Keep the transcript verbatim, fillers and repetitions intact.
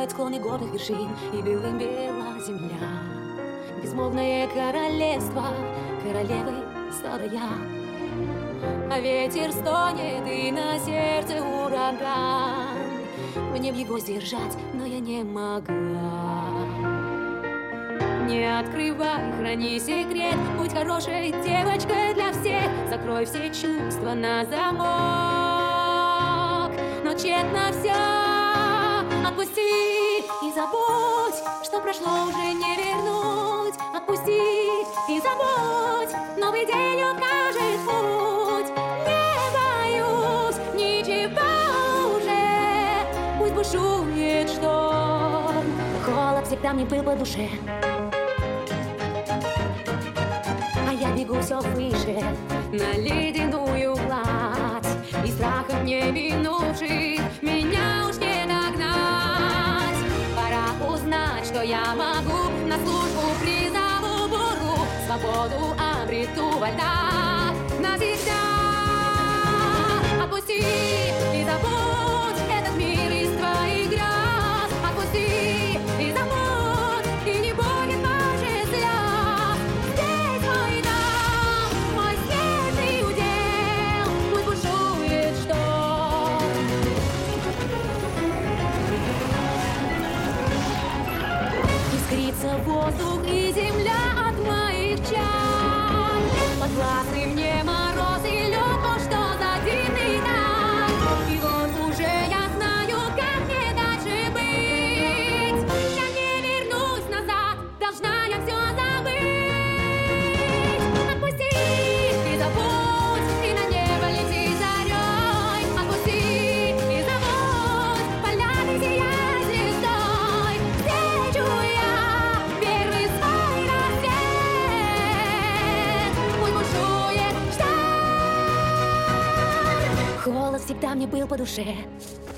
омывает склоны горных вершин, и белым бела земля. Безмолвное королевство, королевой стала я. А ветер стонет, и на сердце ураган. Мне б его сдержать, но я не могла. Не открывай, храни секрет, будь хорошей девочкой для всех. Закрой все чувства на замок, но тщетно все. Отпусти и забудь, что прошло, уже не вернуть. Отпусти и забудь, новый день укажет путь. Не боюсь ничего уже, пусть бушует шторм. Холод всегда мне был по душе, а я бегу все выше на ледяную гладь. И страхом не минувших меня уж не догнать. Пора узнать, что я могу, на службу призову буру. Свободу обрету во льдах навсегда. Отпусти и забудь этот мир из твоих грез. Отпусти и забудь, и не будет больше слез. Здесь мой дом, мой светлый удел, пусть бушует шторм. Искрится воздух и земля от моих чар. Подвластны мне мороз и лед, о, что за дивный дар. И вот уже я знаю, как мне дальше быть. Я не вернусь назад, должна я все забыть. Отпусти и забудь, и на небо лети зарей. Отпусти и забудь, поляны сияй звездой. Встречу я первый свой рассвет, пусть бушует шторм. Холод всегда мне был по душе,